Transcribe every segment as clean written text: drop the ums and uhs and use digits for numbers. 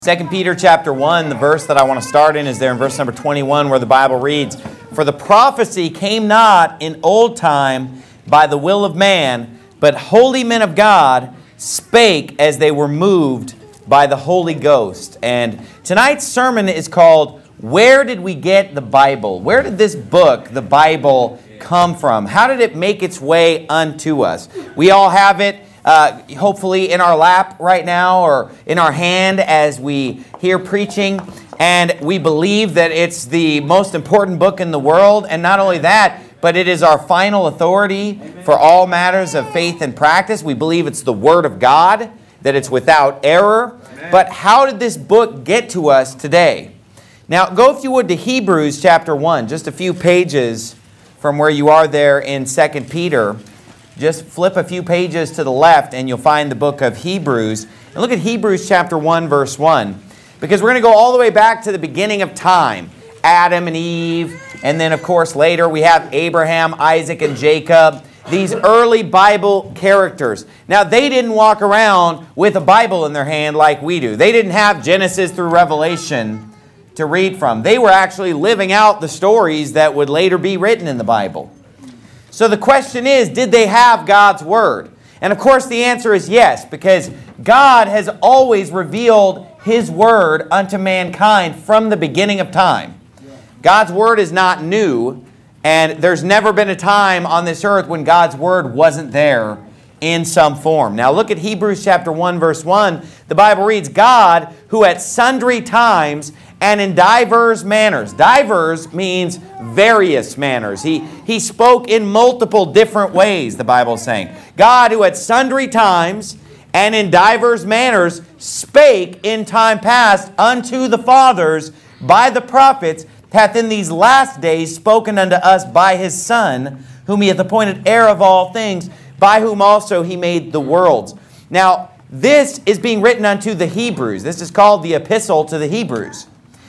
2 Peter chapter 1, the verse that I want to start in is there in verse number 21 where the Bible reads, "For the prophecy came not in old time by the will of man, but holy men of God spake as they were moved by the Holy Ghost." And tonight's sermon is called, "Where Did We Get the Bible?" Where did this book, the Bible, come from? How did it make its way unto us? We all have it. Hopefully in our lap right now or in our hand as we hear preaching, and we believe that it's the most important book in the world, and not only that, but it is our final authority for all matters of faith and practice. We believe it's the Word of God, that it's without error. But how did this book get to us today? Now go, if you would, to Hebrews chapter 1, just a few pages from where you are there in 2 Peter. Just flip a few pages to the left and you'll find the book of Hebrews. And look at Hebrews chapter 1, verse 1. Because we're going to go all the way back to the beginning of time. Adam and Eve. And then, of course, later we have Abraham, Isaac, and Jacob. These early Bible characters. Now, they didn't walk around with a Bible in their hand like we do. They didn't have Genesis through Revelation to read from. They were actually living out the stories that would later be written in the Bible. So the question is, did they have God's Word? And of course the answer is yes, because God has always revealed His Word unto mankind from the beginning of time. God's Word is not new, and there's never been a time on this earth when God's Word wasn't there in some form. Now look at Hebrews chapter 1, verse 1. The Bible reads, "God, who at sundry times and in divers manners." Divers means various manners. He spoke in multiple different ways, the Bible is saying. "God, who at sundry times and in divers manners spake in time past unto the fathers by the prophets, hath in these last days spoken unto us by His Son, whom He hath appointed heir of all things, by whom also He made the worlds." Now, this is being written unto the Hebrews. This is called the Epistle to the Hebrews.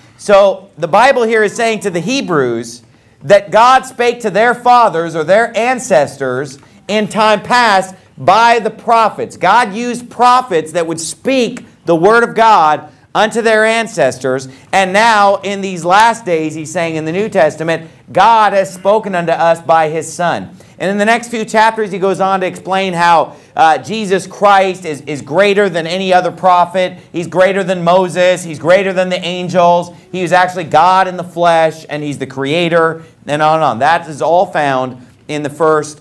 So the Bible here is saying to the Hebrews that God spake to their fathers or their ancestors in time past by the prophets. God used prophets that would speak the Word of God unto their ancestors. And now in these last days, he's saying in the New Testament, God has spoken unto us by His Son. And in the next few chapters, he goes on to explain how Jesus Christ is greater than any other prophet. He's greater than Moses. He's greater than the angels. He is actually God in the flesh, and He's the Creator, and on and on. That is all found in the first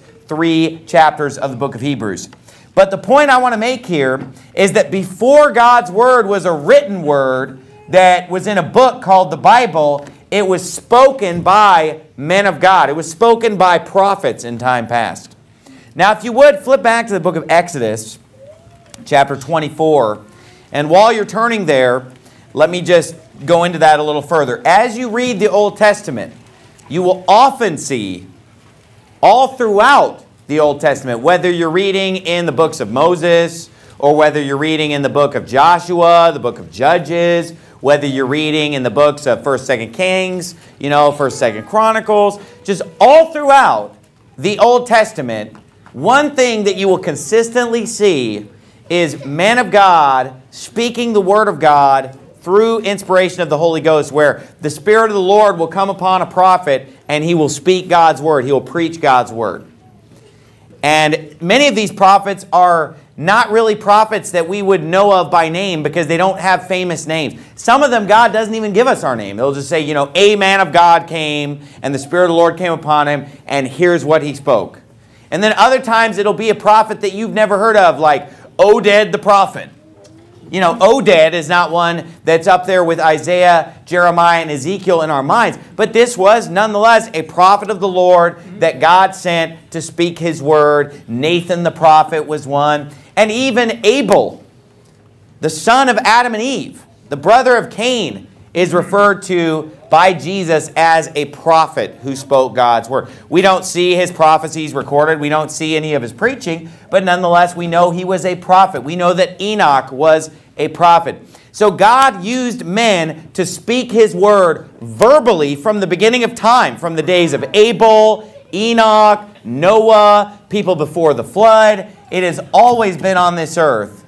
3 chapters of the book of Hebrews. But the point I want to make here is that before God's Word was a written word that was in a book called the Bible, it was spoken by men of God. It was spoken by prophets in time past. Now, if you would, flip back to the book of Exodus, chapter 24. And while you're turning there, let me just go into that a little further. As you read the Old Testament, you will often see all throughout the Old Testament, whether you're reading in the books of Moses, or whether you're reading in the book of Joshua, the book of Judges, whether you're reading in the books of 1st, 2nd Kings, 1st, 2nd Chronicles, just all throughout the Old Testament, one thing that you will consistently see is men of God speaking the Word of God through inspiration of the Holy Ghost, where the Spirit of the Lord will come upon a prophet and he will speak God's Word. He will preach God's Word. And many of these prophets are not really prophets that we would know of by name because they don't have famous names. Some of them, God doesn't even give us our name. They'll just say, a man of God came and the Spirit of the Lord came upon him and here's what he spoke. And then other times it'll be a prophet that you've never heard of, like Oded the prophet. Oded is not one that's up there with Isaiah, Jeremiah, and Ezekiel in our minds. But this was nonetheless a prophet of the Lord that God sent to speak His word. Nathan the prophet was one. And even Abel, the son of Adam and Eve, the brother of Cain, is referred to by Jesus as a prophet who spoke God's word. We don't see his prophecies recorded. We don't see any of his preaching. But nonetheless, we know he was a prophet. We know that Enoch was a prophet. So God used men to speak His word verbally from the beginning of time, from the days of Abel, Enoch, Noah, people before the flood. It has always been on this earth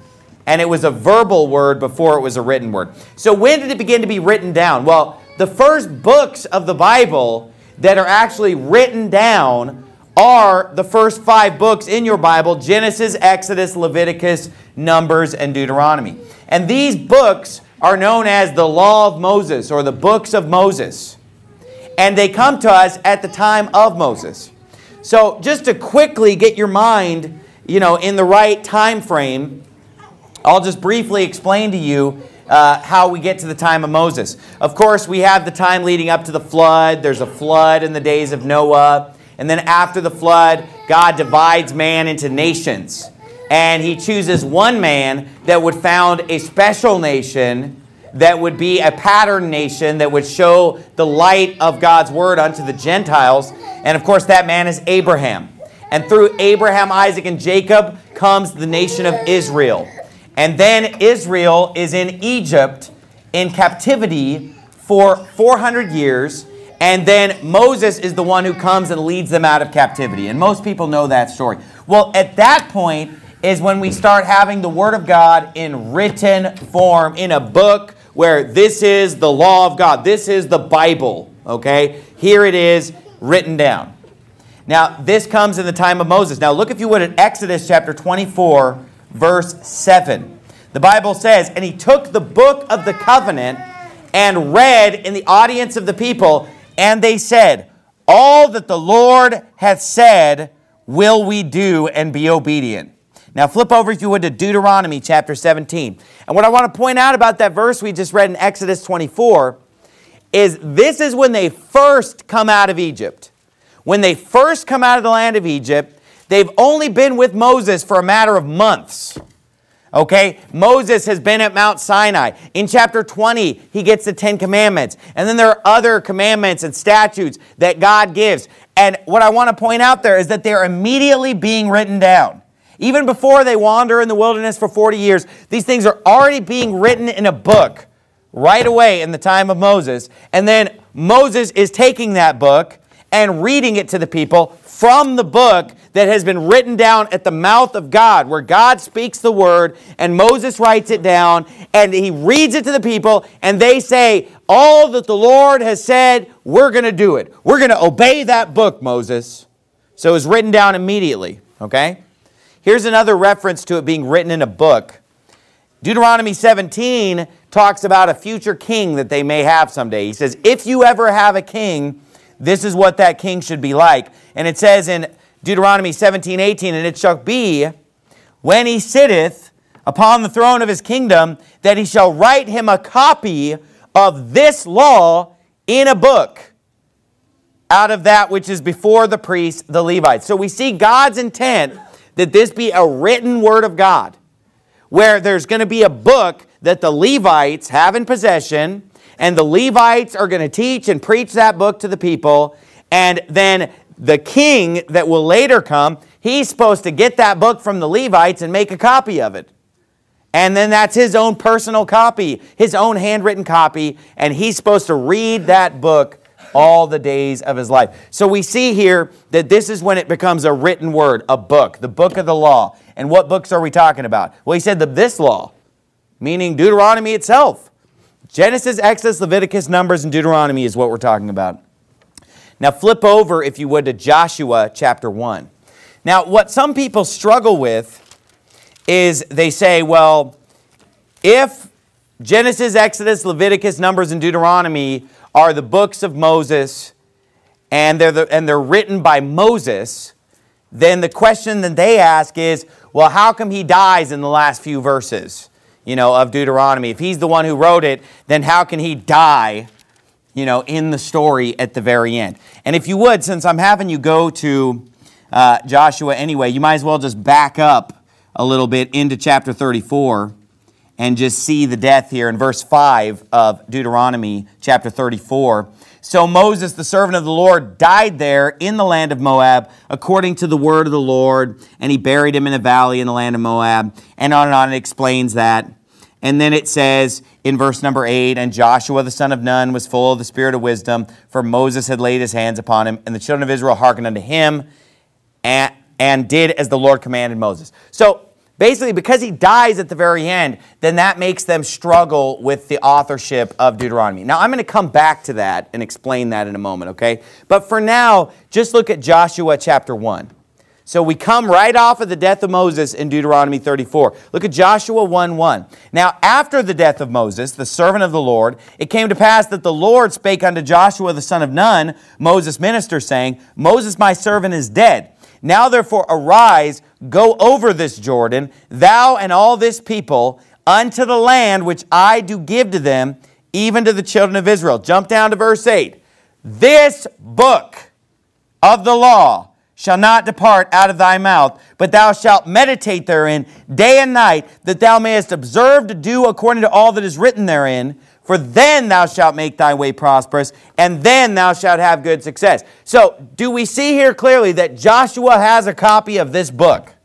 And it was a verbal word before it was a written word. So when did it begin to be written down? Well, the first books of the Bible that are actually written down are the first 5 books in your Bible: Genesis, Exodus, Leviticus, Numbers, and Deuteronomy. And these books are known as the Law of Moses, or the books of Moses. And they come to us at the time of Moses. So just to quickly get your mind, in the right time frame, I'll just briefly explain to you how we get to the time of Moses. Of course, we have the time leading up to the flood. There's a flood in the days of Noah. And then after the flood, God divides man into nations. And he chooses one man that would found a special nation that would be a pattern nation that would show the light of God's word unto the Gentiles. And of course, that man is Abraham. And through Abraham, Isaac, and Jacob comes the nation of Israel. And then Israel is in Egypt in captivity for 400 years. And then Moses is the one who comes and leads them out of captivity. And most people know that story. Well, at that point is when we start having the Word of God in written form, in a book where this is the law of God. This is the Bible, okay? Here it is written down. Now, this comes in the time of Moses. Now, look, if you would, at Exodus chapter 24, verse 7. The Bible says, "And he took the book of the covenant and read in the audience of the people, and they said, all that the Lord hath said will we do, and be obedient." Now flip over, if you would, to Deuteronomy chapter 17. And what I want to point out about that verse we just read in Exodus 24 is this is when they first come out of Egypt. When they first come out of the land of Egypt, they've only been with Moses for a matter of months. Okay, Moses has been at Mount Sinai. In chapter 20, he gets the 10 Commandments. And then there are other commandments and statutes that God gives. And what I want to point out there is that they're immediately being written down. Even before they wander in the wilderness for 40 years, these things are already being written in a book right away in the time of Moses. And then Moses is taking that book and reading it to the people from the book that has been written down at the mouth of God, where God speaks the word, and Moses writes it down, and he reads it to the people, and they say, all that the Lord has said, we're going to do it. We're going to obey that book, Moses. So it was written down immediately, okay? Here's another reference to it being written in a book. Deuteronomy 17 talks about a future king that they may have someday. He says, if you ever have a king, this is what that king should be like. And it says in Deuteronomy 17:18, and it shall be, when he sitteth upon the throne of his kingdom, that he shall write him a copy of this law in a book, out of that which is before the priests, the Levites. So we see God's intent that this be a written word of God, where there's going to be a book that the Levites have in possession, and the Levites are going to teach and preach that book to the people, and then the king that will later come, he's supposed to get that book from the Levites and make a copy of it. And then that's his own personal copy, his own handwritten copy, and he's supposed to read that book all the days of his life. So we see here that this is when it becomes a written word, a book, the book of the law. And what books are we talking about? Well, he said this law, meaning Deuteronomy itself. Genesis, Exodus, Leviticus, Numbers, and Deuteronomy is what we're talking about. Now flip over, if you would, to Joshua chapter 1. Now, what some people struggle with is they say, well, if Genesis, Exodus, Leviticus, Numbers, and Deuteronomy are the books of Moses, and they're written by Moses, then the question that they ask is, well, how come he dies in the last few verses, of Deuteronomy? If he's the one who wrote it, then how can he die, in the story at the very end? And if you would, since I'm having you go to Joshua anyway, you might as well just back up a little bit into chapter 34 and just see the death here in verse 5 of Deuteronomy chapter 34. So Moses, the servant of the Lord, died there in the land of Moab, according to the word of the Lord, and he buried him in a valley in the land of Moab. And on it explains that. And then it says in verse number 8, and Joshua the son of Nun was full of the spirit of wisdom, for Moses had laid his hands upon him, and the children of Israel hearkened unto him, and did as the Lord commanded Moses. So basically, because he dies at the very end, then that makes them struggle with the authorship of Deuteronomy. Now, I'm going to come back to that and explain that in a moment, okay? But for now, just look at Joshua chapter 1. So we come right off of the death of Moses in Deuteronomy 34. Look at Joshua 1:1. Now, after the death of Moses, the servant of the Lord, it came to pass that the Lord spake unto Joshua the son of Nun, Moses' minister, saying, Moses my servant is dead. Now therefore arise, go over this Jordan, thou and all this people, unto the land which I do give to them, even to the children of Israel. Jump down to verse 8. This book of the law shall not depart out of thy mouth, but thou shalt meditate therein day and night, that thou mayest observe to do according to all that is written therein. For then thou shalt make thy way prosperous, and then thou shalt have good success. So, do we see here clearly that Joshua has a copy of this book?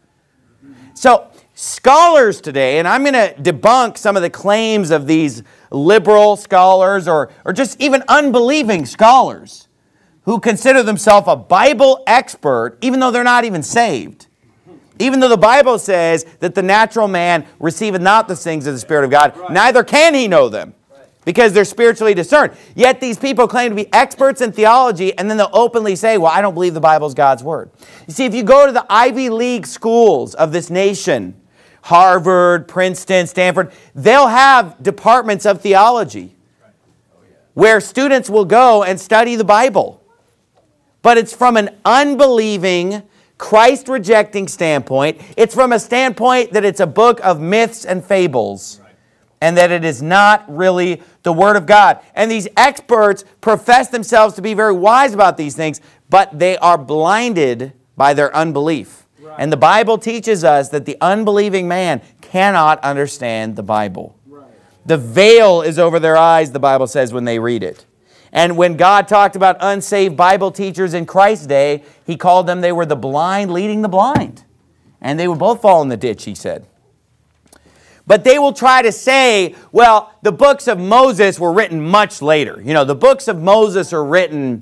So, scholars today, and I'm going to debunk some of the claims of these liberal scholars or just even unbelieving scholars who consider themselves a Bible expert, even though they're not even saved. Even though the Bible says that the natural man receiveth not the things of the Spirit of God, neither can he know them, because they're spiritually discerned. Yet these people claim to be experts in theology, and then they'll openly say, well, I don't believe the Bible's God's Word. You see, if you go to the Ivy League schools of this nation, Harvard, Princeton, Stanford, they'll have departments of theology where students will go and study the Bible. But it's from an unbelieving, Christ-rejecting standpoint. It's from a standpoint that it's a book of myths and fables, and that it is not really the Word of God. And these experts profess themselves to be very wise about these things, but they are blinded by their unbelief. Right. And the Bible teaches us that the unbelieving man cannot understand the Bible. Right. The veil is over their eyes, the Bible says, when they read it. And when God talked about unsaved Bible teachers in Christ's day, He called them, they were the blind leading the blind. And they would both fall in the ditch, He said. But they will try to say, well, the books of Moses were written much later. You know, the books of Moses are written,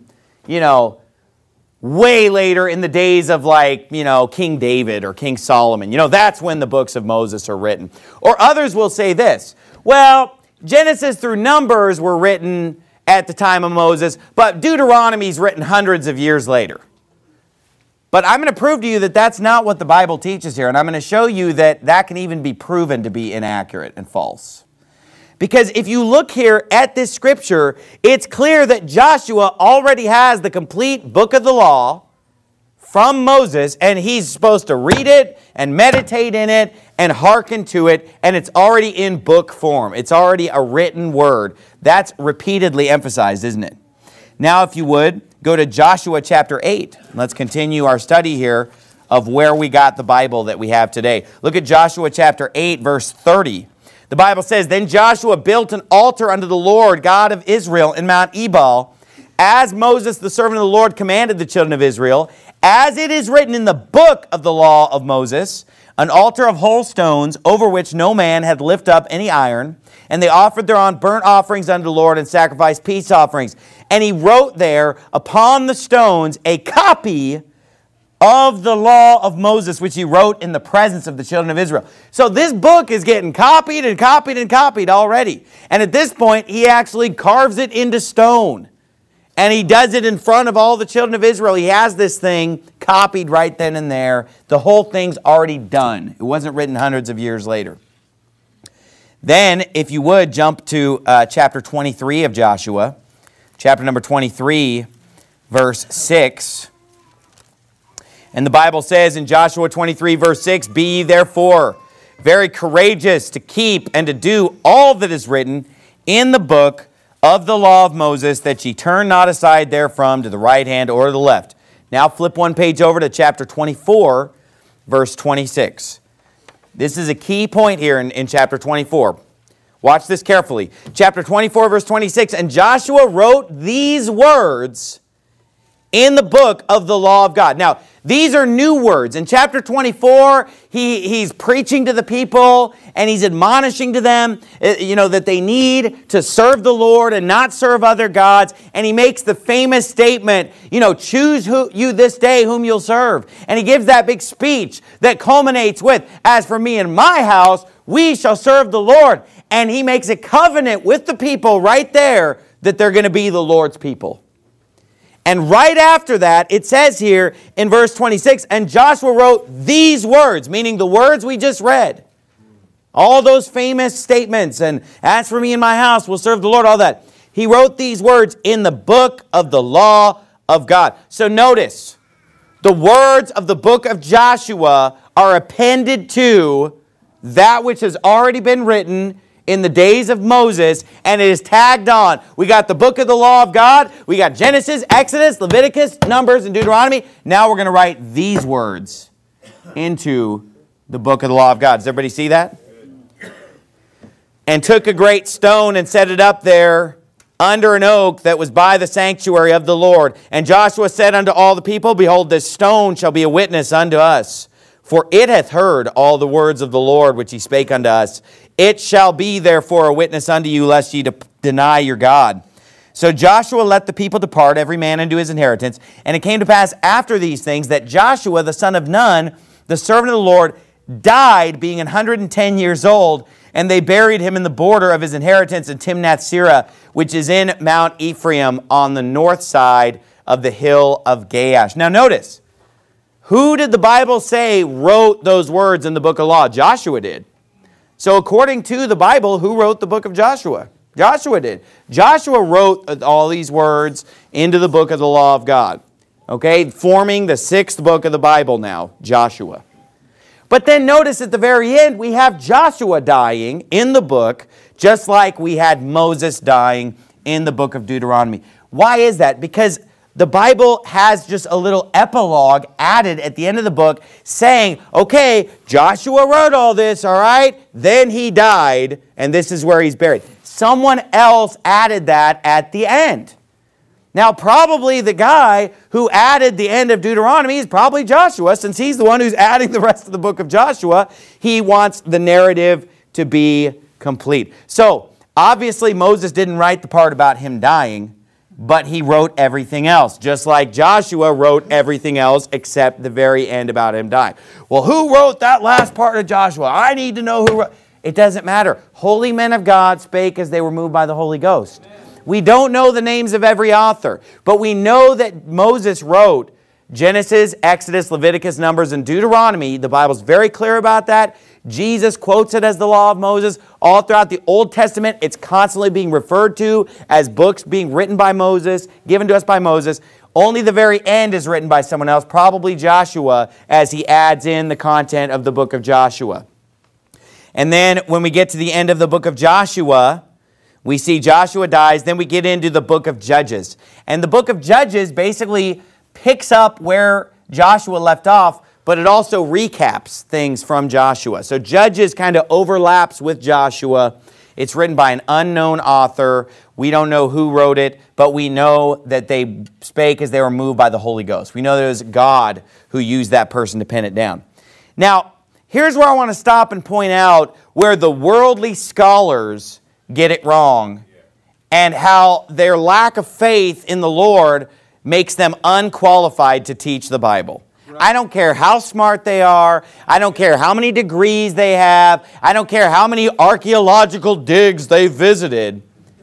way later in the days of King David or King Solomon. That's when the books of Moses are written. Or others will say this, well, Genesis through Numbers were written at the time of Moses, but Deuteronomy is written hundreds of years later. But I'm going to prove to you that that's not what the Bible teaches here, and I'm going to show you that that can even be proven to be inaccurate and false. Because if you look here at this scripture, it's clear that Joshua already has the complete book of the law from Moses, and he's supposed to read it and meditate in it and hearken to it, and it's already in book form. It's already a written word. That's repeatedly emphasized, isn't it? Now, if you would, go to Joshua chapter 8. Let's continue our study here of where we got the Bible that we have today. Look at Joshua chapter 8, verse 30. The Bible says, Then Joshua built an altar unto the Lord God of Israel in Mount Ebal, as Moses the servant of the Lord commanded the children of Israel, as it is written in the book of the law of Moses, an altar of whole stones, over which no man had lifted up any iron. And they offered thereon burnt offerings unto the Lord, and sacrificed peace offerings. And he wrote there upon the stones a copy of the law of Moses, which he wrote in the presence of the children of Israel. So this book is getting copied and copied and copied already. And at this point, he actually carves it into stone. And he does it in front of all the children of Israel. He has this thing copied right then and there. The whole thing's already done. It wasn't written hundreds of years later. Then, if you would, jump to chapter 23 of Joshua. Chapter number 23, verse 6. And the Bible says in Joshua 23, verse 6, Be ye therefore very courageous to keep and to do all that is written in the book of the law of Moses, that ye turn not aside therefrom to the right hand or to the left. Now flip one page over to chapter 24, verse 26. This is a key point here in chapter 24. Watch this carefully. Chapter 24, verse 26. And Joshua wrote these words in the book of the law of God. Now, these are new words. In chapter 24, he's preaching to the people and he's admonishing to them, that they need to serve the Lord and not serve other gods. And he makes the famous statement, choose you this day whom you'll serve. And he gives that big speech that culminates with, as for me and my house, we shall serve the Lord. And he makes a covenant with the people right there that they're going to be the Lord's people. And right after that, it says here in verse 26, and Joshua wrote these words, meaning the words we just read. All those famous statements, and as for me and my house, we'll serve the Lord, all that. He wrote these words in the book of the law of God. So notice, the words of the book of Joshua are appended to that which has already been written in the days of Moses, and it is tagged on. We got the book of the law of God. We got Genesis, Exodus, Leviticus, Numbers, and Deuteronomy. Now we're going to write these words into the book of the law of God. Does everybody see that? And took a great stone and set it up there under an oak that was by the sanctuary of the Lord. And Joshua said unto all the people, behold, this stone shall be a witness unto us. For it hath heard all the words of the Lord which he spake unto us. It shall be therefore a witness unto you, lest ye deny your God. So Joshua let the people depart, every man into his inheritance. And it came to pass after these things that Joshua the son of Nun, the servant of the Lord, died, being 110 years old. And they buried him in the border of his inheritance in Timnath-Serah, which is in Mount Ephraim on the north side of the hill of Gaash. Now notice, who did the Bible say wrote those words in the book of law? Joshua did. So according to the Bible, who wrote the book of Joshua? Joshua did. Joshua wrote all these words into the book of the law of God. Okay, forming the 6th book of the Bible now, Joshua. But then notice at the very end, we have Joshua dying in the book, just like we had Moses dying in the book of Deuteronomy. Why is that? Because the Bible has just a little epilogue added at the end of the book saying, okay, Joshua wrote all this, all right? Then he died, and this is where he's buried. Someone else added that at the end. Now, probably the guy who added the end of Deuteronomy is probably Joshua, since he's the one who's adding the rest of the book of Joshua. He wants the narrative to be complete. So, obviously, Moses didn't write the part about him dying, but he wrote everything else, just like Joshua wrote everything else except the very end about him dying. Well, who wrote that last part of Joshua? I need to know who wrote. It doesn't matter. Holy men of God spake as they were moved by the Holy Ghost. We don't know the names of every author, but we know that Moses wrote Genesis, Exodus, Leviticus, Numbers, and Deuteronomy. The Bible's very clear about that. Jesus quotes it as the law of Moses. All throughout the Old Testament, it's constantly being referred to as books being written by Moses, given to us by Moses. Only the very end is written by someone else, probably Joshua, as he adds in the content of the book of Joshua. And then when we get to the end of the book of Joshua, we see Joshua dies, then we get into the book of Judges. And the book of Judges basically picks up where Joshua left off, but it also recaps things from Joshua. So Judges kind of overlaps with Joshua. It's written by an unknown author. We don't know who wrote it, but we know that they spake as they were moved by the Holy Ghost. We know that it was God who used that person to pen it down. Now, here's where I want to stop and point out where the worldly scholars get it wrong and how their lack of faith in the Lord makes them unqualified to teach the Bible. Right. I don't care how smart they are. I don't care how many degrees they have. I don't care how many archaeological digs they visited.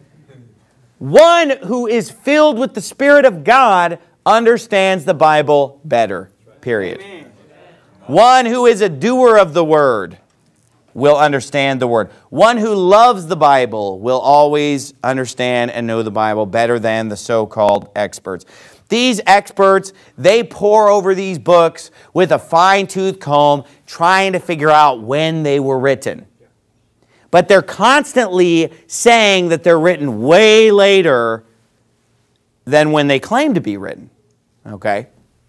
One who is filled with the Spirit of God understands the Bible better, period. Amen. One who is a doer of the Word will understand the Word. One who loves the Bible will always understand and know the Bible better than the so-called experts. These experts, they pore over these books with a fine-tooth comb, trying to figure out when they were written. But they're constantly saying that they're written way later than when they claim to be written. Okay?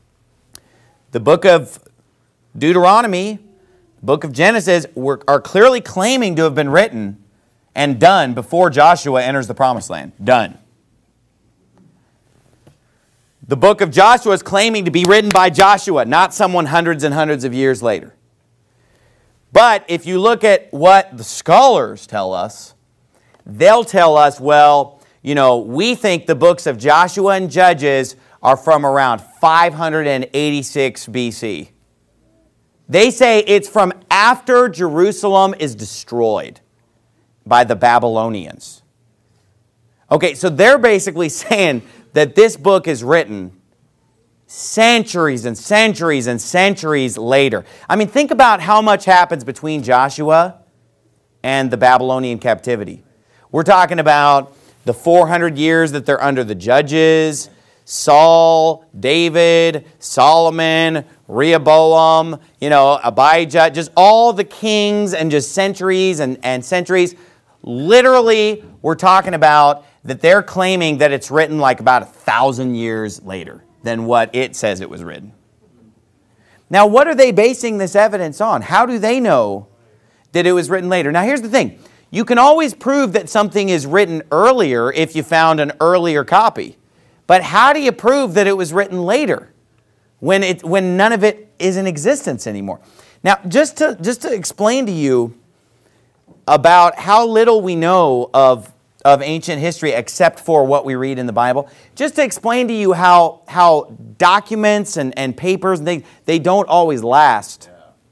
The book of Deuteronomy, book of Genesis are clearly claiming to have been written and done before Joshua enters the promised land. Done. The book of Joshua is claiming to be written by Joshua, not someone hundreds and hundreds of years later. But if you look at what the scholars tell us, they'll tell us, well, we think the books of Joshua and Judges are from around 586 BC. They say it's from after Jerusalem is destroyed by the Babylonians. Okay, so they're basically saying that this book is written centuries and centuries and centuries later. I mean, think about how much happens between Joshua and the Babylonian captivity. We're talking about the 400 years that they're under the judges, Saul, David, Solomon, Rehoboam, Abijah, just all the kings and just centuries and centuries. Literally, we're talking about that they're claiming that it's written like about 1,000 years later than what it says it was written. Now, what are they basing this evidence on? How do they know that it was written later? Now, here's the thing. You can always prove that something is written earlier if you found an earlier copy. But how do you prove that it was written later when none of it is in existence anymore? Now, just to explain to you about how little we know of ancient history except for what we read in the Bible, just to explain to you how documents and papers and things, they don't always last.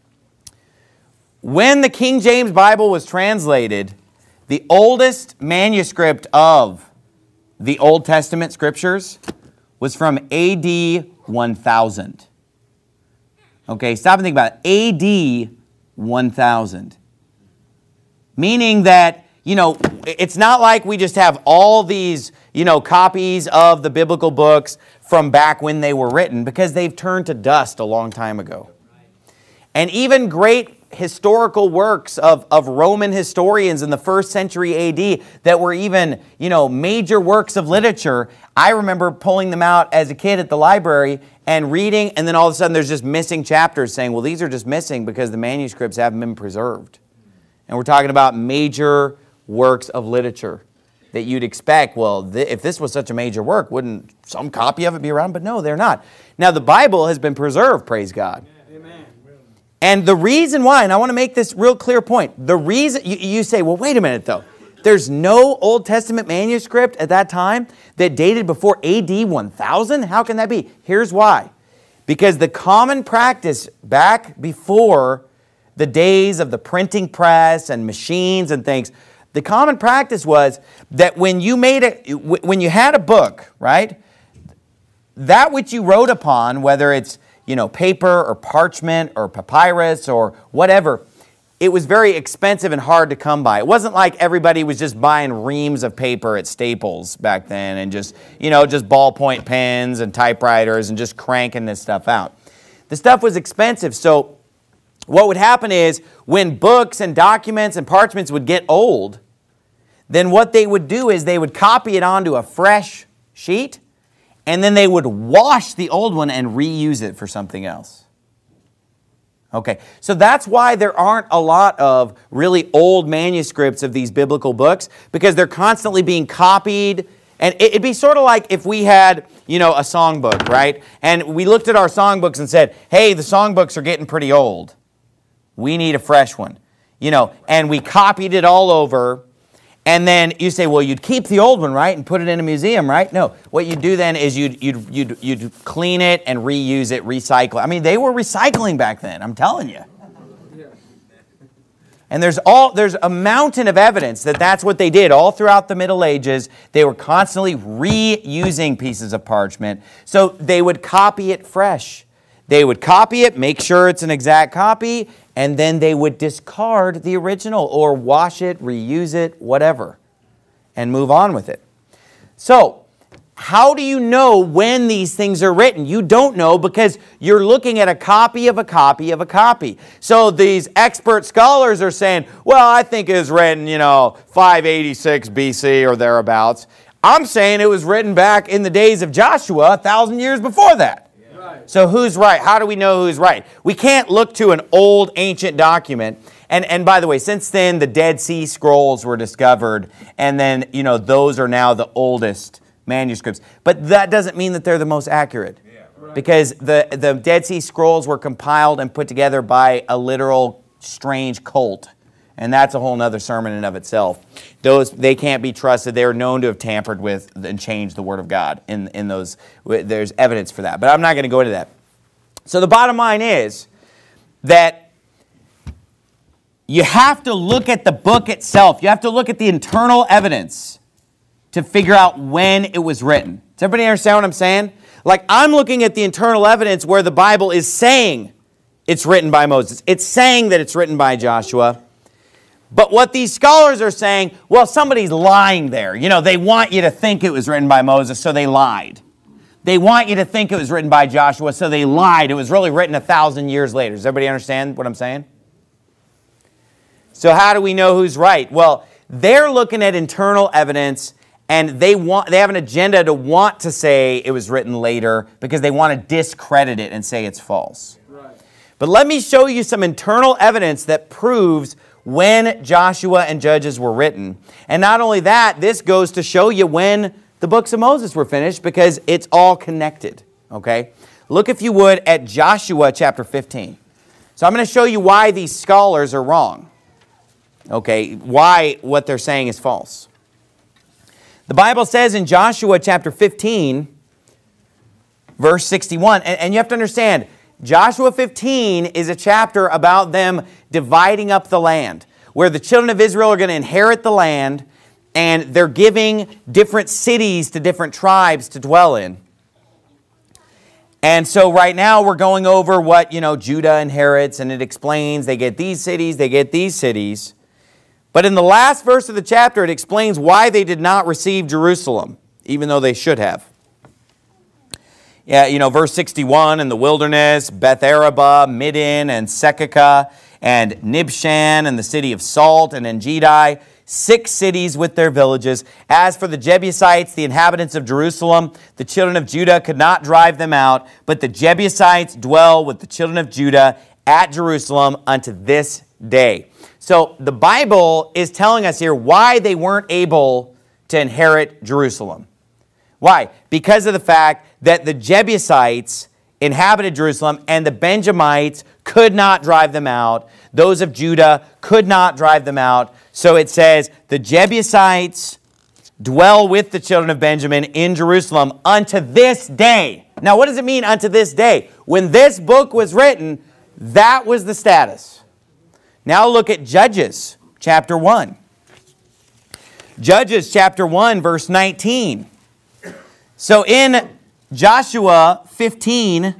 When the King James Bible was translated, the oldest manuscript of the Old Testament scriptures was from AD 1000. Okay, stop and think about it. AD 1000. Meaning that, it's not like we just have all these, copies of the biblical books from back when they were written, because they've turned to dust a long time ago. And even great historical works of Roman historians in the 1st century AD that were even, major works of literature. I remember pulling them out as a kid at the library and reading, and then all of a sudden there's just missing chapters saying, well, these are just missing because the manuscripts haven't been preserved. And we're talking about major works of literature that you'd expect, well, if this was such a major work, wouldn't some copy of it be around? But no, they're not. Now, the Bible has been preserved, praise God. Amen. And the reason why, and I want to make this real clear point, the reason, you say, well, wait a minute though. There's no Old Testament manuscript at that time that dated before AD 1000? How can that be? Here's why. Because the common practice back before the days of the printing press and machines and things, the common practice was that when you had a book, right, that which you wrote upon, whether it's, paper or parchment or papyrus or whatever, it was very expensive and hard to come by. It wasn't like everybody was just buying reams of paper at Staples back then and just ballpoint pens and typewriters and just cranking this stuff out. The stuff was expensive, so what would happen is when books and documents and parchments would get old, then what they would do is they would copy it onto a fresh sheet, and then they would wash the old one and reuse it for something else. Okay, so that's why there aren't a lot of really old manuscripts of these biblical books, because they're constantly being copied. And it'd be sort of like if we had, a songbook, right? And we looked at our songbooks and said, hey, the songbooks are getting pretty old. We need a fresh one. And we copied it all over. And then you say, well, you'd keep the old one, right, and put it in a museum, right? No. What you'd do then is you'd clean it and reuse it, recycle it. I mean, they were recycling back then, I'm telling you. And there's a mountain of evidence that that's what they did all throughout the Middle Ages. They were constantly reusing pieces of parchment. So they would copy it fresh. They would copy it, make sure it's an exact copy, and then they would discard the original or wash it, reuse it, whatever, and move on with it. So, how do you know when these things are written? You don't know because you're looking at a copy of a copy of a copy. So these expert scholars are saying, well, I think it was written, 586 BC or thereabouts. I'm saying it was written back in the days of Joshua, 1,000 years before that. So who's right? How do we know who's right? We can't look to an old ancient document. And by the way, since then, the Dead Sea Scrolls were discovered. And then, those are now the oldest manuscripts. But that doesn't mean that they're the most accurate. Because the Dead Sea Scrolls were compiled and put together by a literal strange cult. And that's a whole other sermon in and of itself. They can't be trusted. They're known to have tampered with and changed the Word of God in those. There's evidence for that. But I'm not going to go into that. So the bottom line is that you have to look at the book itself. You have to look at the internal evidence to figure out when it was written. Does everybody understand what I'm saying? Like, I'm looking at the internal evidence where the Bible is saying it's written by Moses. It's saying that it's written by Joshua. But what these scholars are saying, well, somebody's lying there. You know, they want you to think it was written by Moses, so they lied. They want you to think it was written by Joshua, so they lied. It was really written 1,000 years later. Does everybody understand what I'm saying? So how do we know who's right? Well, they're looking at internal evidence, and they have an agenda to want to say it was written later because they want to discredit it and say it's false. Right. But let me show you some internal evidence that proves when Joshua and Judges were written. And not only that, this goes to show you when the books of Moses were finished because it's all connected. Okay? Look, if you would, at Joshua chapter 15. So I'm going to show you why these scholars are wrong. Okay? Why what they're saying is false. The Bible says in Joshua chapter 15, verse 61, and you have to understand, Joshua 15 is a chapter about them dividing up the land, where the children of Israel are going to inherit the land, and they're giving different cities to different tribes to dwell in. And so right now we're going over what, Judah inherits, and it explains they get these cities, they get these cities. But in the last verse of the chapter, it explains why they did not receive Jerusalem, even though they should have. Yeah, verse 61, in the wilderness, Beth Arabah, Middin, and Sekekah, and Nibshan, and the city of Salt, and Engedi, 6 cities with their villages. As for the Jebusites, the inhabitants of Jerusalem, the children of Judah could not drive them out, but the Jebusites dwell with the children of Judah at Jerusalem unto this day. So the Bible is telling us here why they weren't able to inherit Jerusalem. Why? Because of the fact that the Jebusites inhabited Jerusalem and the Benjamites could not drive them out. Those of Judah could not drive them out. So it says, the Jebusites dwell with the children of Benjamin in Jerusalem unto this day. Now, what does it mean unto this day? When this book was written, that was the status. Now look at Judges chapter 1. Judges chapter 1, verse 19. So in Joshua 15,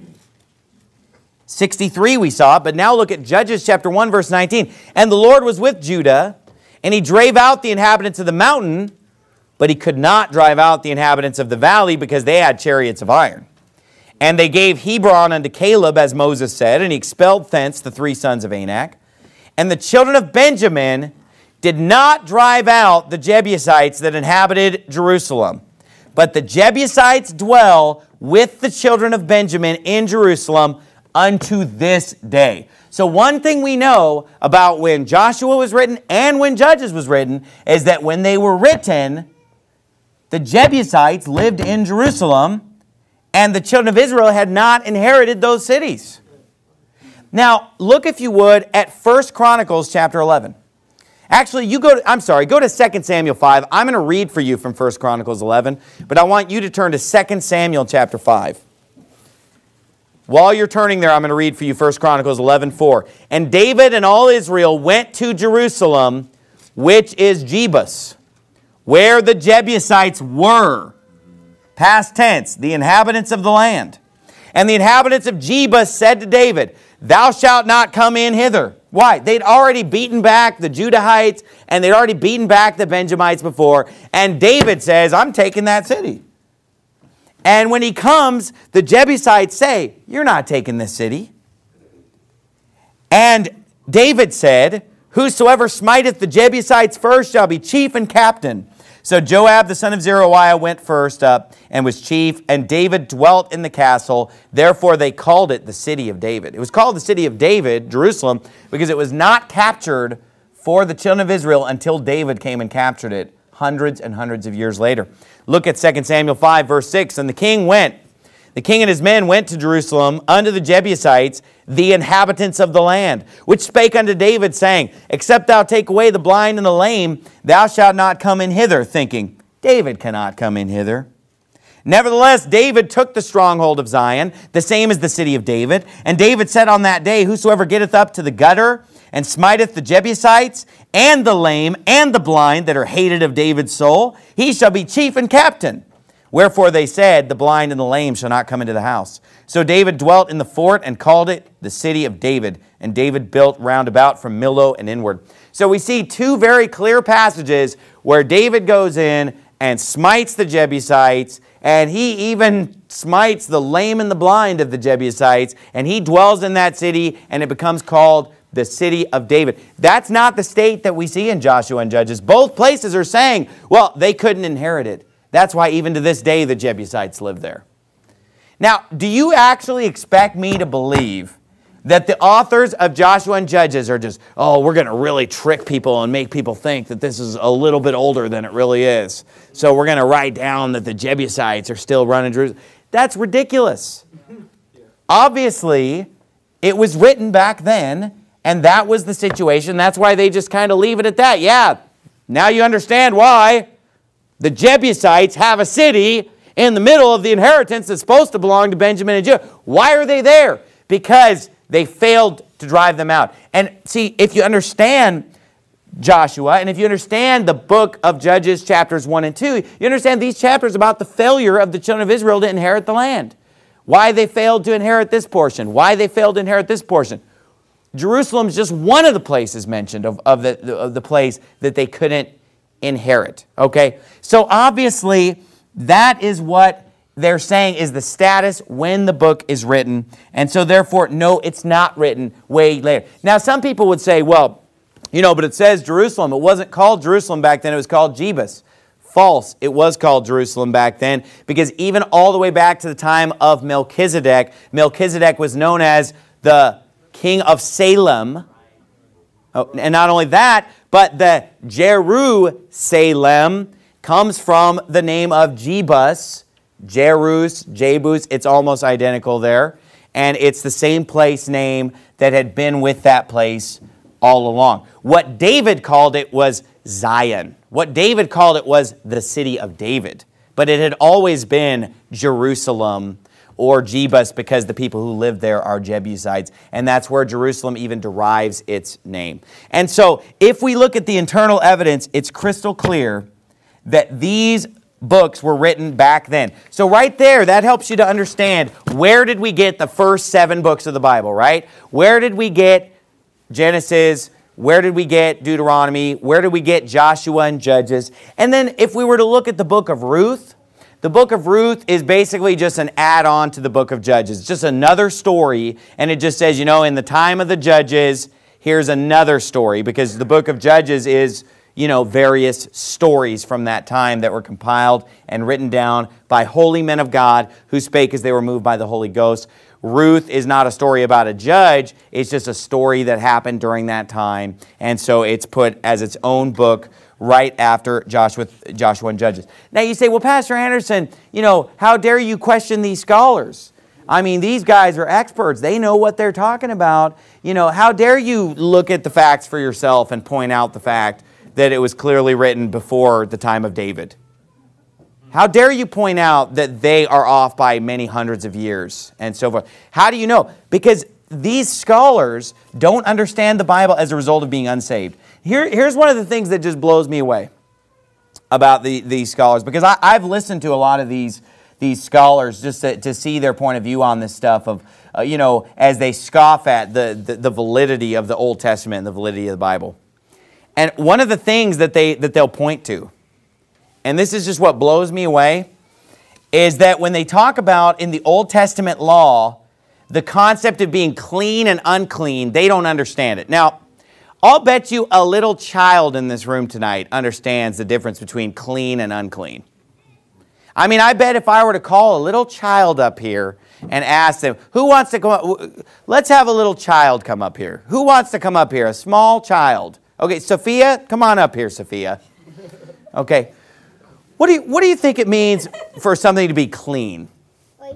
63 we saw, but now look at Judges chapter 1, verse 19. And the Lord was with Judah, and he drave out the inhabitants of the mountain, but he could not drive out the inhabitants of the valley because they had chariots of iron. And they gave Hebron unto Caleb, as Moses said, and he expelled thence the 3 sons of Anak. And the children of Benjamin did not drive out the Jebusites that inhabited Jerusalem, but the Jebusites dwell with the children of Benjamin in Jerusalem unto this day. So one thing we know about when Joshua was written and when Judges was written is that when they were written, the Jebusites lived in Jerusalem and the children of Israel had not inherited those cities. Now, look, if you would, at 1 Chronicles chapter 11. Actually, go to 2 Samuel 5. I'm going to read for you from 1 Chronicles 11, but I want you to turn to 2 Samuel chapter 5. While you're turning there, I'm going to read for you 1 Chronicles 11:4. And David and all Israel went to Jerusalem, which is Jebus, where the Jebusites were. Past tense, the inhabitants of the land. And the inhabitants of Jebus said to David, Thou shalt not come in hither. Why? They'd already beaten back the Judahites, and they'd already beaten back the Benjamites before. And David says, I'm taking that city. And when he comes, the Jebusites say, You're not taking this city. And David said, Whosoever smiteth the Jebusites first shall be chief and captain. So Joab the son of Zeruiah went first up and was chief, and David dwelt in the castle. Therefore they called it the city of David. It was called the city of David, Jerusalem, because it was not captured for the children of Israel until David came and captured it hundreds and hundreds of years later. Look at 2 Samuel 5, verse 6. And the king and his men went to Jerusalem unto the Jebusites, the inhabitants of the land, which spake unto David, saying, Except thou take away the blind and the lame, thou shalt not come in hither, thinking, David cannot come in hither. Nevertheless, David took the stronghold of Zion, the same as the city of David. And David said on that day, Whosoever getteth up to the gutter, and smiteth the Jebusites, and the lame, and the blind, that are hated of David's soul, he shall be chief and captain. Wherefore they said, The blind and the lame shall not come into the house. So David dwelt in the fort, and called it the city of David. And David built round about from Millo and inward. So we see two very clear passages where David goes in and smites the Jebusites, and he even smites the lame and the blind of the Jebusites, and he dwells in that city, and it becomes called the city of David. That's not the state that we see in Joshua and Judges. Both places are saying, well, they couldn't inherit it. That's why even to this day the Jebusites live there. Now, do you actually expect me to believe that the authors of Joshua and Judges are just, we're going to really trick people and make people think that this is a little bit older than it really is. So we're going to write down that the Jebusites are still running Jerusalem. That's ridiculous. Obviously, it was written back then, and that was the situation. That's why they just kind of leave it at that. Yeah, now you understand why the Jebusites have a city in the middle of the inheritance that's supposed to belong to Benjamin and Judah. Why are they there? Because they failed to drive them out. And see, if you understand Joshua, and if you understand the book of Judges chapters 1 and 2, you understand these chapters about the failure of the children of Israel to inherit the land. Why they failed to inherit this portion. Why they failed to inherit this portion. Jerusalem is just one of the places mentioned of the place that they couldn't inherit. Okay? So obviously, that is what they're saying is the status when the book is written. And so therefore, no, it's not written way later. Now, some people would say, well, but it says Jerusalem. It wasn't called Jerusalem back then. It was called Jebus. False. It was called Jerusalem back then because even all the way back to the time of Melchizedek, Melchizedek was known as the king of Salem. Oh, and not only that, but the Jerusalem comes from the name of Jebus. Jebus, it's almost identical there. And it's the same place name that had been with that place all along. What David called it was Zion. What David called it was the city of David. But it had always been Jerusalem or Jebus because the people who live there are Jebusites. And that's where Jerusalem even derives its name. And so if we look at the internal evidence, it's crystal clear that these books were written back then. So right there, that helps you to understand where did we get the first 7 books of the Bible, right? Where did we get Genesis? Where did we get Deuteronomy? Where did we get Joshua and Judges? And then if we were to look at the book of Ruth, the book of Ruth is basically just an add-on to the book of Judges. It's just another story, and it just says, in the time of the Judges, here's another story, because the book of Judges is various stories from that time that were compiled and written down by holy men of God who spake as they were moved by the Holy Ghost. Ruth is not a story about a judge. It's just a story that happened during that time. And so it's put as its own book right after Joshua and Judges. Now you say, well, Pastor Anderson, how dare you question these scholars? I mean, these guys are experts. They know what they're talking about. How dare you look at the facts for yourself and point out the fact that it was clearly written before the time of David? How dare you point out that they are off by many hundreds of years and so forth? How do you know? Because these scholars don't understand the Bible as a result of being unsaved. Here's one of the things that just blows me away about these scholars, because I've listened to a lot of these scholars just to see their point of view on this stuff of, as they scoff at the validity of the Old Testament and the validity of the Bible. And one of the things that they'll point to, and this is just what blows me away, is that when they talk about in the Old Testament law, the concept of being clean and unclean, they don't understand it. Now, I'll bet you a little child in this room tonight understands the difference between clean and unclean. I mean, I bet if I were to call a little child up here and ask them, who wants to come up? Let's have a little child come up here. Who wants to come up here? A small child. Okay, Sophia, come on up here, Sophia. Okay. What do you think it means for something to be clean? Like,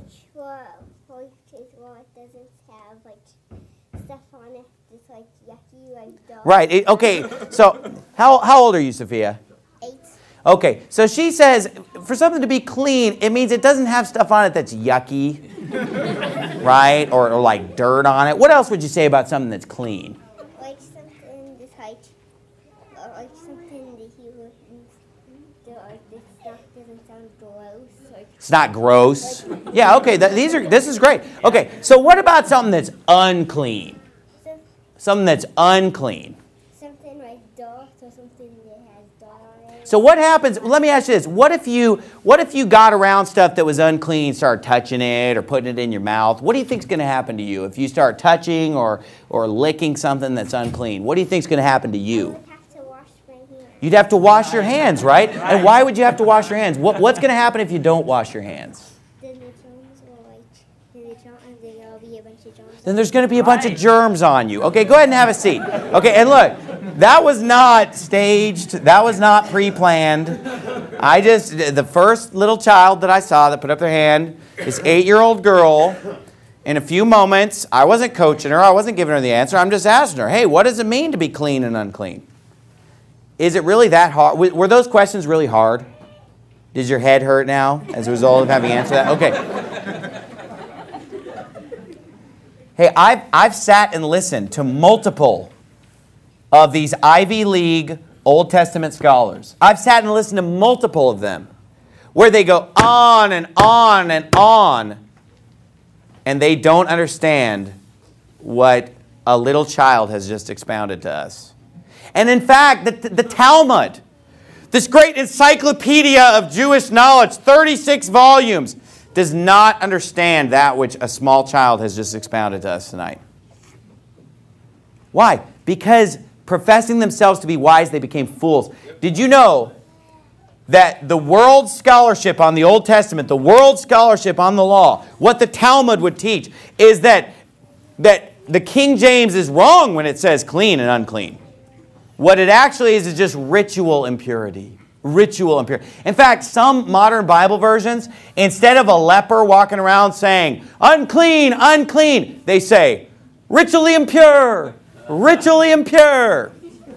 it doesn't have, like, stuff on it. It's, like, yucky, like, dog. Right. Okay. So how old are you, Sophia? 8. Okay. So she says for something to be clean, it means it doesn't have stuff on it that's yucky, right? Or like dirt on it. What else would you say about something that's clean? Like something that's like something that he would this stuff doesn't sound gross. Like, It's not gross. Yeah, okay, this is great. Okay, so what about something that's unclean? Something that's unclean. something like dust or something that has dirt on it. So what happens, let me ask you this, what if you got around stuff that was unclean, started touching it or putting it in your mouth? What do you think is going to happen to you if you start touching or licking something that's unclean? What do you think is going to happen to you? You'd have to wash your hands, right? And why would you have to wash your hands? What's going to happen if you don't wash your hands? Then there's going to be a bunch of germs on you. Okay, go ahead and have a seat. Okay, and look, that was not staged. That was not pre-planned. The first little child that I saw that put up their hand, this 8-year-old girl, in a few moments, I wasn't coaching her. I wasn't giving her the answer. I'm just asking her, hey, what does it mean to be clean and unclean? Is it really that hard? Were those questions really hard? Does your head hurt now as a result of having answered that? Okay. Hey, I've sat and listened to multiple of these Ivy League Old Testament scholars. I've sat and listened to multiple of them where they go on and on and on, and they don't understand what a little child has just expounded to us. And in fact, the Talmud, this great encyclopedia of Jewish knowledge, 36 volumes, does not understand that which a small child has just expounded to us tonight. Why? Because professing themselves to be wise, they became fools. Did you know that the world scholarship on the Old Testament, the world scholarship on the law, what the Talmud would teach, is that the King James is wrong when it says clean and unclean. What it actually is just ritual impurity. Ritual impurity. In fact, some modern Bible versions, instead of a leper walking around saying, unclean, unclean, they say, ritually impure, ritually impure.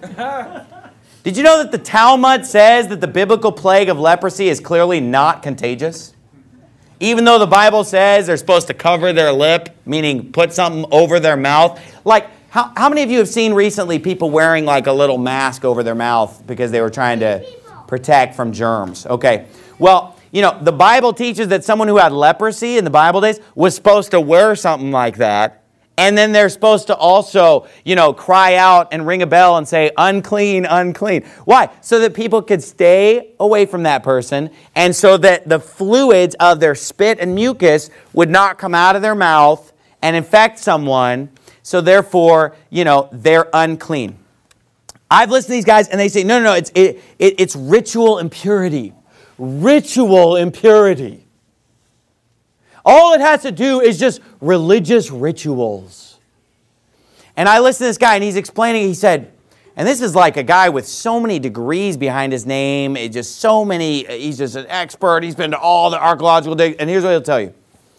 Did you know that the Talmud says that the biblical plague of leprosy is clearly not contagious? Even though the Bible says they're supposed to cover their lip, meaning put something over their mouth. Like, how many of you have seen recently people wearing like a little mask over their mouth because they were trying to protect from germs? Okay. Well, you know, the Bible teaches that someone who had leprosy in the Bible days was supposed to wear something like that. And then they're supposed to also, you know, cry out and ring a bell and say, unclean, unclean. Why? So that people could stay away from that person and so that the fluids of their spit and mucus would not come out of their mouth and infect someone. So therefore, you know, they're unclean. I've listened to these guys and they say, no, it's ritual impurity. Ritual impurity. All it has to do is just religious rituals. And I listened to this guy and he's explaining, he said, and this is like a guy with so many degrees behind his name, he's just an expert, he's been to all the archaeological digs, and here's what he'll tell you.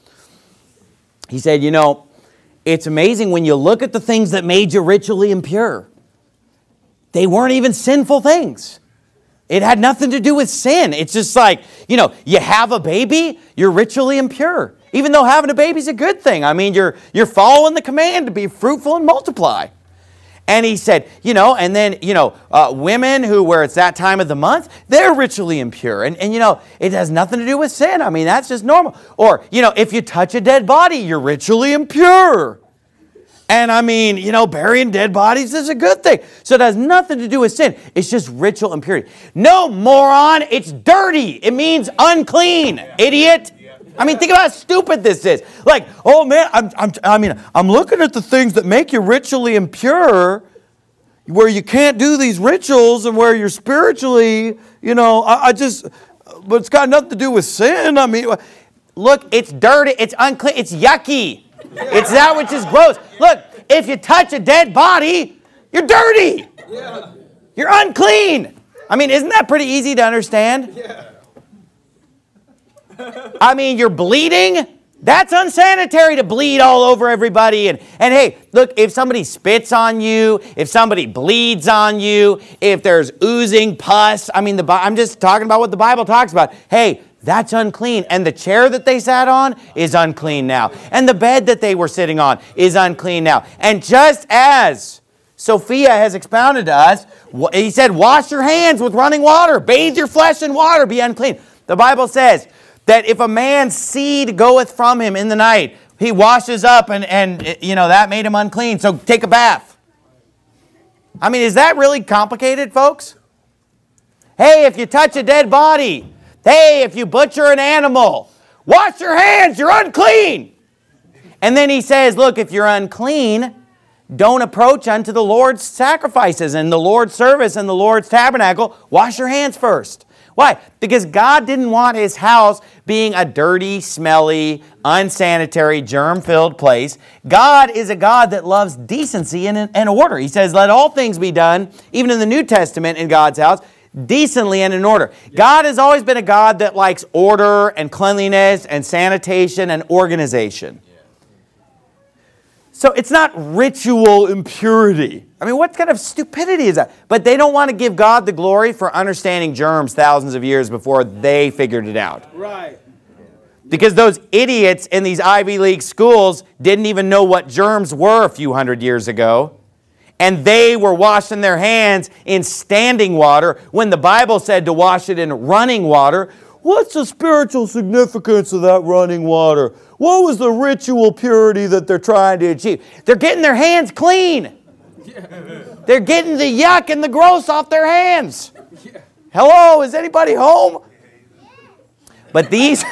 He said, you know, it's amazing when you look at the things that made you ritually impure. They weren't even sinful things. It had nothing to do with sin. It's just like, you know, you have a baby, you're ritually impure. Even though having a baby is a good thing. I mean, you're following the command to be fruitful and multiply. And he said, you know, and then, you know, women where it's that time of the month, they're ritually impure. And, you know, it has nothing to do with sin. I mean, that's just normal. Or, you know, if you touch a dead body, you're ritually impure. And I mean, you know, burying dead bodies is a good thing. So it has nothing to do with sin. It's just ritual impurity. No, moron, it's dirty. It means unclean, idiot. I mean, think about how stupid this is. Like, oh man, I'm looking at the things that make you ritually impure, where you can't do these rituals and where you're spiritually, you know, but it's got nothing to do with sin. I mean, look, it's dirty, it's unclean, it's yucky. It's that which is gross. Look, if you touch a dead body, you're dirty. You're unclean. I mean, isn't that pretty easy to understand? Yeah. I mean, you're bleeding. That's unsanitary to bleed all over everybody. And hey, look, if somebody spits on you, if somebody bleeds on you, if there's oozing pus, I mean, I'm just talking about what the Bible talks about. Hey, that's unclean. And the chair that they sat on is unclean now. And the bed that they were sitting on is unclean now. And just as Sophia has expounded to us, he said, wash your hands with running water, bathe your flesh in water, be unclean. The Bible says that if a man's seed goeth from him in the night, he washes up and that made him unclean. So take a bath. I mean, is that really complicated, folks? Hey, if you touch a dead body, hey, if you butcher an animal, wash your hands, you're unclean. And then he says, look, if you're unclean, don't approach unto the Lord's sacrifices and the Lord's service and the Lord's tabernacle. Wash your hands first. Why? Because God didn't want His house being a dirty, smelly, unsanitary, germ-filled place. God is a God that loves decency and order. He says, let all things be done, even in the New Testament in God's house, decently and in order. God has always been a God that likes order and cleanliness and sanitation and organization. So it's not ritual impurity. I mean, what kind of stupidity is that? But they don't want to give God the glory for understanding germs thousands of years before they figured it out. Right. Because those idiots in these Ivy League schools didn't even know what germs were a few hundred years ago. And they were washing their hands in standing water when the Bible said to wash it in running water. What's the spiritual significance of that running water? What was the ritual purity that they're trying to achieve? They're getting their hands clean. Yeah. They're getting the yuck and the gross off their hands. Yeah. Hello, is anybody home? But these,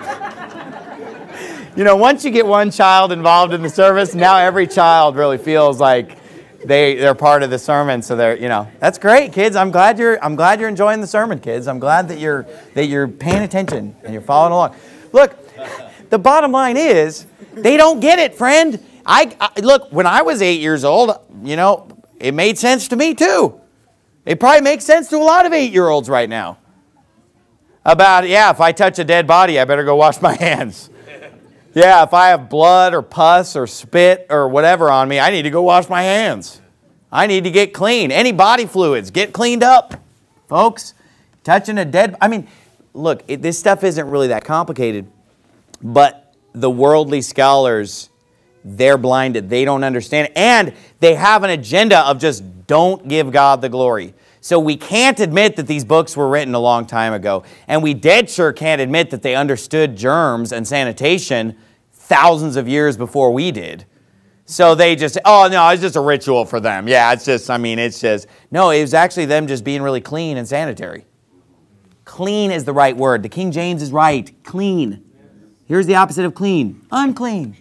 once you get one child involved in the service, now every child really feels like they're part of the sermon. So that's great, kids. I'm glad you're enjoying the sermon, kids. I'm glad that you're paying attention and you're following along. Look, the bottom line is they don't get it, friend. Look, when I was 8 years old, it made sense to me too. It probably makes sense to a lot of 8-year-olds right now. About, if I touch a dead body, I better go wash my hands. Yeah, if I have blood or pus or spit or whatever on me, I need to go wash my hands. I need to get clean. Any body fluids, get cleaned up. Folks, touching a dead... I mean, look, this stuff isn't really that complicated, but the worldly scholars, they're blinded. They don't understand it. And they have an agenda of just don't give God the glory. So we can't admit that these books were written a long time ago. And we dead sure can't admit that they understood germs and sanitation thousands of years before we did. So they just, oh no, it's just a ritual for them. Yeah, no, it was actually them just being really clean and sanitary. Clean is the right word. The King James is right. Clean. Here's the opposite of clean. Unclean.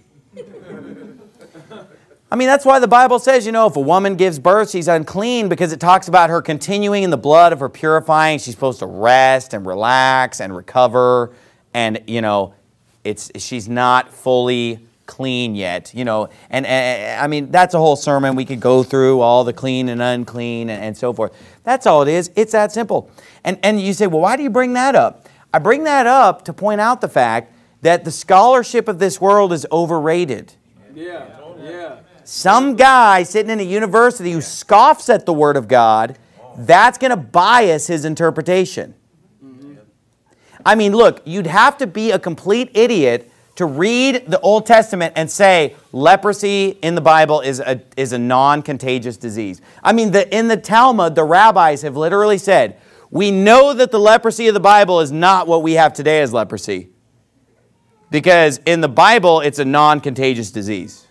I mean, that's why the Bible says, if a woman gives birth, she's unclean because it talks about her continuing in the blood of her purifying. She's supposed to rest and relax and recover. And, she's not fully clean yet, And I mean, that's a whole sermon. We could go through all the clean and unclean and so forth. That's all it is. It's that simple. And you say, well, why do you bring that up? I bring that up to point out the fact that the scholarship of this world is overrated. Yeah. Some guy sitting in a university who scoffs at the Word of God, that's going to bias his interpretation. I mean, look, you'd have to be a complete idiot to read the Old Testament and say leprosy in the Bible is a non-contagious disease. I mean, in the Talmud, the rabbis have literally said, we know that the leprosy of the Bible is not what we have today as leprosy. Because in the Bible, it's a non-contagious disease.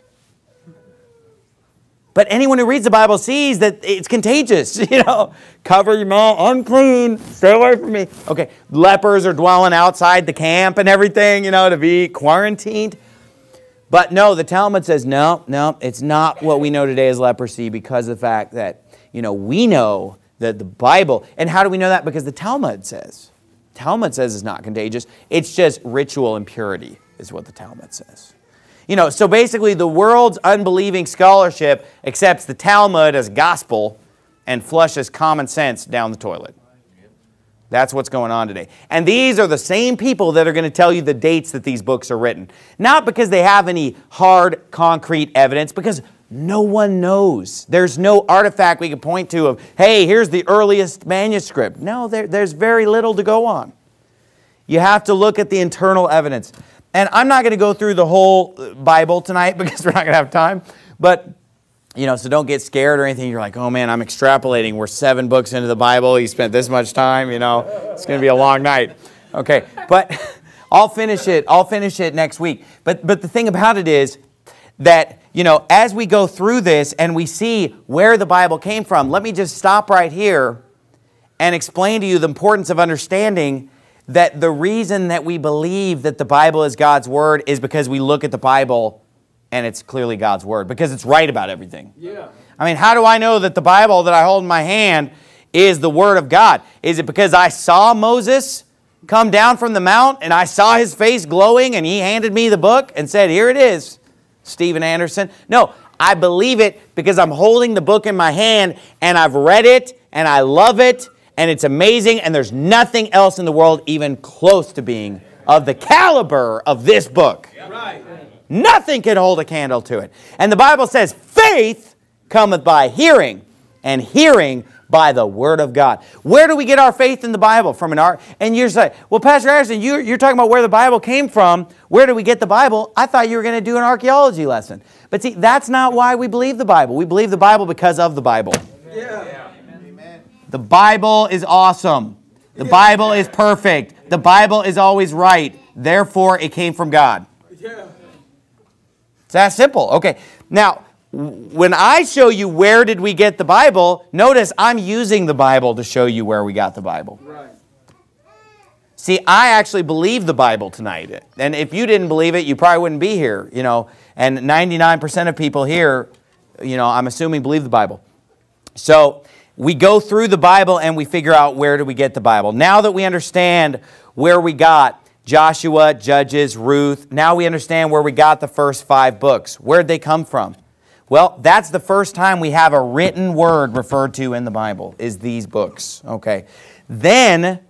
But anyone who reads the Bible sees that it's contagious. Cover your mouth, unclean, stay away from me. Okay, lepers are dwelling outside the camp and everything, to be quarantined. But no, the Talmud says, no, it's not what we know today as leprosy because of the fact that, we know that the Bible, and how do we know that? Because the Talmud says. Talmud says it's not contagious. It's just ritual impurity is what the Talmud says. So basically the world's unbelieving scholarship accepts the Talmud as gospel and flushes common sense down the toilet. That's what's going on today. And these are the same people that are going to tell you the dates that these books are written. Not because they have any hard, concrete evidence, because no one knows. There's no artifact we can point to of, hey, here's the earliest manuscript. No, there's very little to go on. You have to look at the internal evidence. And I'm not going to go through the whole Bible tonight because we're not going to have time. But, so don't get scared or anything. You're like, oh man, I'm extrapolating. We're 7 books into the Bible. You spent this much time, it's going to be a long night. Okay, but I'll finish it next week. But the thing about it is that, as we go through this and we see where the Bible came from, let me just stop right here and explain to you the importance of understanding that the reason that we believe that the Bible is God's Word is because we look at the Bible and it's clearly God's Word, because it's right about everything. Yeah. I mean, how do I know that the Bible that I hold in my hand is the Word of God? Is it because I saw Moses come down from the mount and I saw his face glowing and he handed me the book and said, here it is, Stephen Anderson? No, I believe it because I'm holding the book in my hand and I've read it and I love it and it's amazing and there's nothing else in the world even close to being of the caliber of this book. Right. Nothing can hold a candle to it. And the Bible says, faith cometh by hearing, and hearing by the Word of God. Where do we get our faith in the Bible? From an art? And you're saying, well, Pastor Harrison, you're talking about where the Bible came from. Where do we get the Bible? I thought you were going to do an archaeology lesson. But see, that's not why we believe the Bible. We believe the Bible because of the Bible. Yeah. Amen. The Bible is awesome. The Bible is perfect. The Bible is always right. Therefore, it came from God. Yeah. It's that simple. Okay. Now, when I show you where did we get the Bible, notice I'm using the Bible to show you where we got the Bible. Right. See, I actually believe the Bible tonight. And if you didn't believe it, you probably wouldn't be here, And 99% of people here, I'm assuming believe the Bible. So we go through the Bible and we figure out where do we get the Bible. Now that we understand where we got Joshua, Judges, Ruth, now we understand where we got the first 5 books. Where'd they come from? Well, that's the first time we have a written word referred to in the Bible, is these books. Okay. Then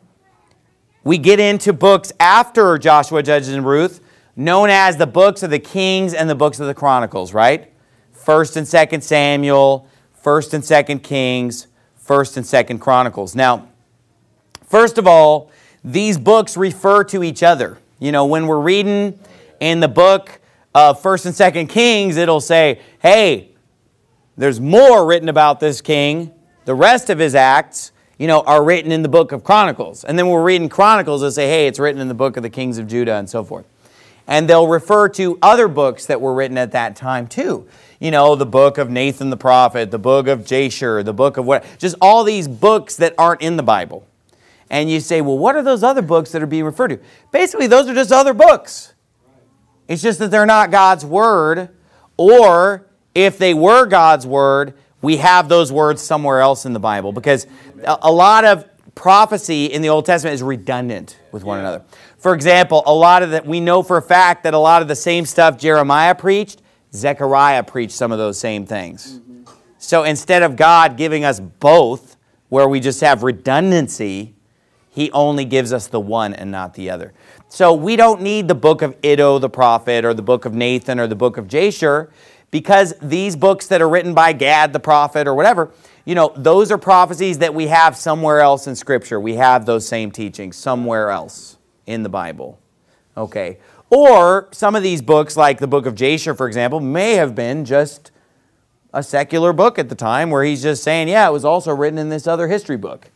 we get into books after Joshua, Judges, and Ruth, known as the books of the Kings and the books of the Chronicles, right? 1st and 2nd Samuel, 1st and 2nd Kings, 1st and 2nd Chronicles. Now, first of all, these books refer to each other. When we're reading in the book of 1st and 2nd Kings, it'll say, hey, there's more written about this king. The rest of his acts, are written in the book of Chronicles. And then when we're reading Chronicles, it'll say, hey, it's written in the book of the kings of Judah and so forth. And they'll refer to other books that were written at that time too. The book of Nathan the prophet, the book of Jasher, the book of what, just all these books that aren't in the Bible. And you say, well, what are those other books that are being referred to? Basically, those are just other books. It's just that they're not God's Word, or if they were God's Word, we have those words somewhere else in the Bible, because a lot of prophecy in the Old Testament is redundant with one another. For example, we know for a fact that a lot of the same stuff Jeremiah preached, Zechariah preached some of those same things. So instead of God giving us both, where we just have redundancy, He only gives us the one and not the other. So we don't need the book of Iddo the prophet or the book of Nathan or the book of Jasher, because these books that are written by Gad the prophet or whatever, those are prophecies that we have somewhere else in Scripture. We have those same teachings somewhere else in the Bible. Okay. Or some of these books, like the book of Jasher, for example, may have been just a secular book at the time where he's just saying, yeah, it was also written in this other history book.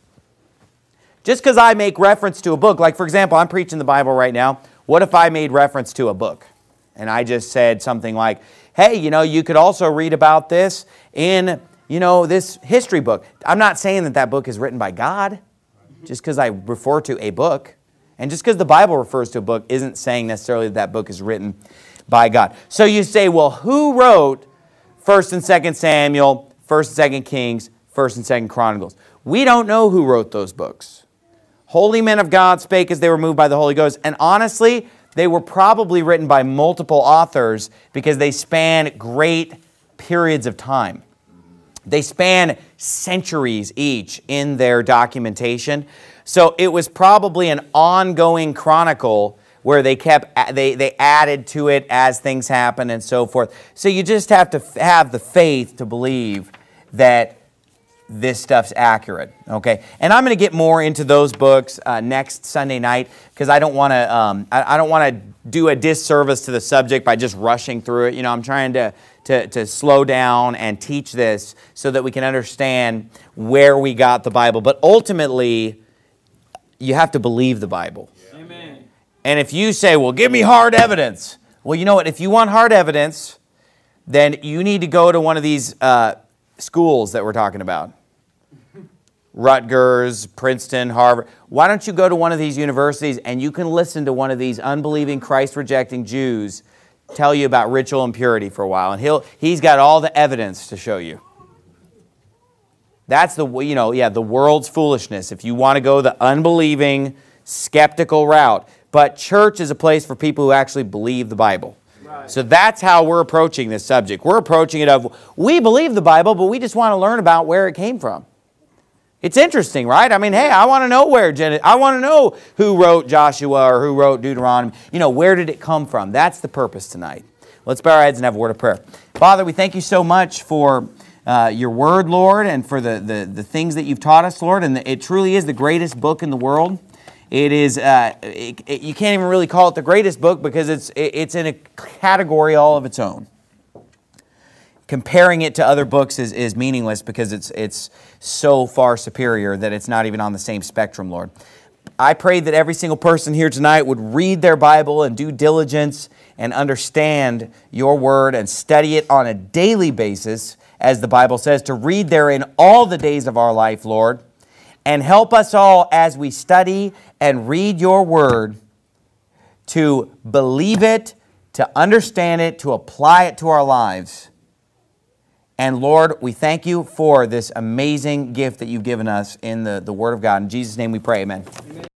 Just because I make reference to a book, like for example, I'm preaching the Bible right now. What if I made reference to a book? And I just said something like, hey, you could also read about this in, this history book. I'm not saying that book is written by God, just because I refer to a book. And just because the Bible refers to a book isn't saying necessarily that book is written by God. So you say, well, who wrote 1st and 2nd Samuel, 1st and 2nd Kings, 1st and 2nd Chronicles? We don't know who wrote those books. Holy men of God spake as they were moved by the Holy Ghost. And honestly, they were probably written by multiple authors because they span great periods of time. They span centuries each in their documentation. So it was probably an ongoing chronicle where they added to it as things happened and so forth. So you just have to have the faith to believe that this stuff's accurate, okay? And I'm going to get more into those books next Sunday night because I don't want to do a disservice to the subject by just rushing through it. You know, I'm trying to slow down and teach this so that we can understand where we got the Bible. But ultimately, you have to believe the Bible. Amen. And if you say, well, give me hard evidence. Well, you know what? If you want hard evidence, then you need to go to one of these schools that we're talking about. Rutgers, Princeton, Harvard. Why don't you go to one of these universities and you can listen to one of these unbelieving, Christ-rejecting Jews tell you about ritual impurity for a while, and he's got all the evidence to show you. That's the world's foolishness. If you want to go the unbelieving, skeptical route, but church is a place for people who actually believe the Bible. Right. So that's how we're approaching this subject. We're approaching it of we believe the Bible, but we just want to learn about where it came from. It's interesting, right? I mean, hey, I want to know I want to know who wrote Joshua or who wrote Deuteronomy. You know, where did it come from? That's the purpose tonight. Let's bow our heads and have a word of prayer. Father, we thank you so much for your word, Lord, and for the things that you've taught us, Lord. And it truly is the greatest book in the world. It is. You can't even really call it the greatest book because it's in a category all of its own. Comparing it to other books is meaningless because it's so far superior that it's not even on the same spectrum, Lord. I pray that every single person here tonight would read their Bible and do diligence and understand your word and study it on a daily basis, as the Bible says, to read therein all the days of our life, Lord. And help us all as we study and read your word to believe it, to understand it, to apply it to our lives. And Lord, we thank you for this amazing gift that you've given us in the Word of God. In Jesus' name we pray, amen.